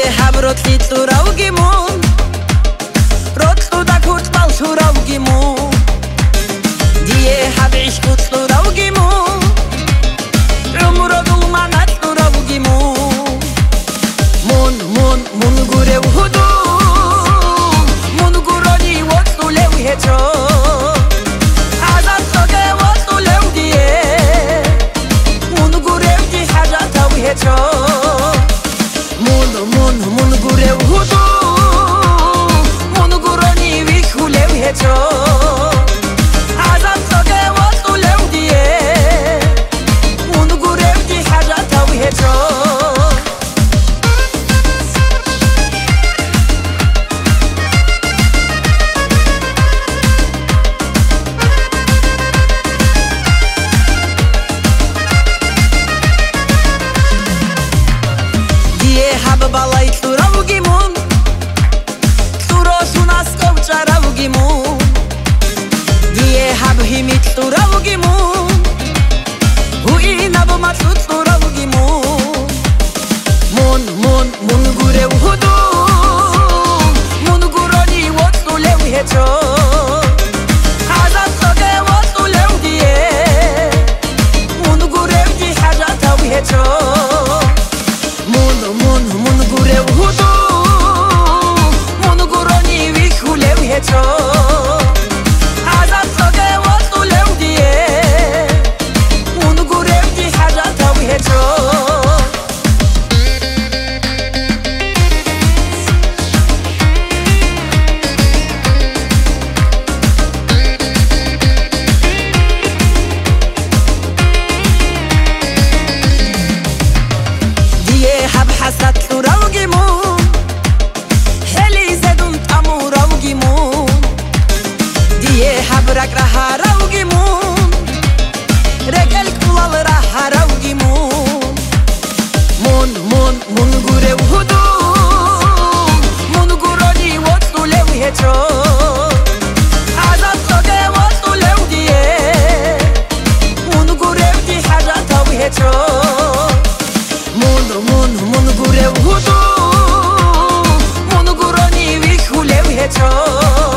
habrotli turavgimun Rotlu da kurtbal turavgimun Die hab ich gut turavgimun Umrodul manat turavgimun Mun gurev hudu Mun guroni wotlu lev hecho Azat soge wotlu lev die Mun gurev di haja tav hecho Mun gurev hudu Mun guroni vikhu lev hecho Azat soge wotlu lev die Mun gurev di haja tav hecho Hab balay turavgimun Turosu naskov charavgimun Die hab himit turavgimun Hui nabmat turavgimun Mun gurev hudu Mun guroni wotlu lev hecho Azat soge wotlu lev die Mun gurev di haja tav hecho Mun gurev hudu Mun guroni vikhu lev hecho Azat soge wotlu lev die Mun gurev di haja tav hecho hab hasad turavgimun Heli zedum tamu ravgimun Die hab rak raha ravgimun Regel kulal raha ravgimun Mun gurev hudu Mun guroni wotlu lev hecho Azat soge wotlu lev die Mun gurev di haja tav hecho Mun gurev hudu Mun guroni vikhu lev hecho